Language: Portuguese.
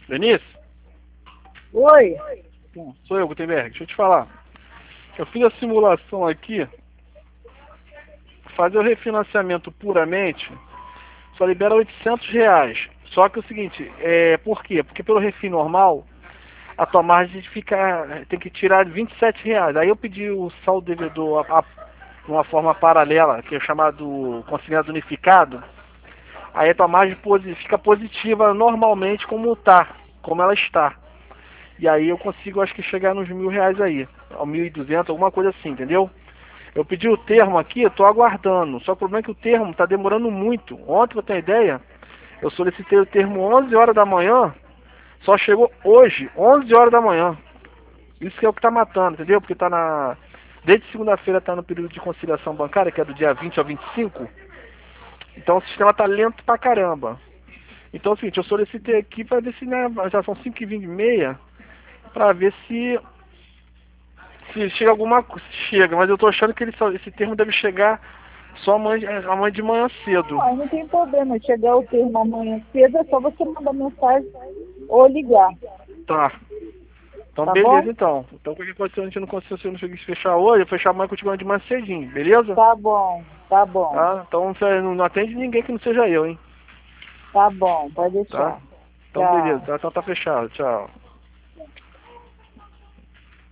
Denise? Oi. Sou eu, Gutenberg. Deixa eu te falar. Eu fiz a simulação aqui. Fazer o refinanciamento puramente só libera R$ 800. Só que é o seguinte, por quê? Porque pelo refim normal, a tua margem tem que tirar R$ 27. Aí eu pedi o saldo devedor de uma forma paralela, que é chamado consignado unificado. Aí a tua margem fica positiva normalmente como ela está. E aí eu consigo, acho que chegar nos R$ 1.000 aí, ao 1.200, alguma coisa assim, entendeu? Eu pedi o termo aqui, eu tô aguardando. Só que o problema é que o termo tá demorando muito. Ontem, pra ter uma ideia, eu solicitei o termo 11 horas da manhã, só chegou hoje, 11 horas da manhã. Isso que é o que tá matando, entendeu? Porque tá na... Desde segunda-feira tá no período de conciliação bancária, que é do dia 20 ao 25. Então o sistema tá lento pra caramba. Então é o seguinte, eu solicitei aqui pra ver se, né, já são 5h20, pra ver se chega alguma coisa. Chega, mas eu tô achando que esse termo deve chegar só amanhã de manhã cedo. Não, não tem problema. Chegar o termo amanhã cedo, é só você mandar mensagem ou ligar. Tá. Então Tá bom? beleza então. Então qualquer coisa se a gente não conseguir, se eu não conseguir fechar hoje, eu fechar amanhã contigo de manhã cedinho, beleza? Tá bom. Tá bom. Tá? Então você não atende ninguém que não seja eu, hein? Tá bom. Pode Tá? deixar. Então beleza, Tchau. tá? Então tá fechado, tchau.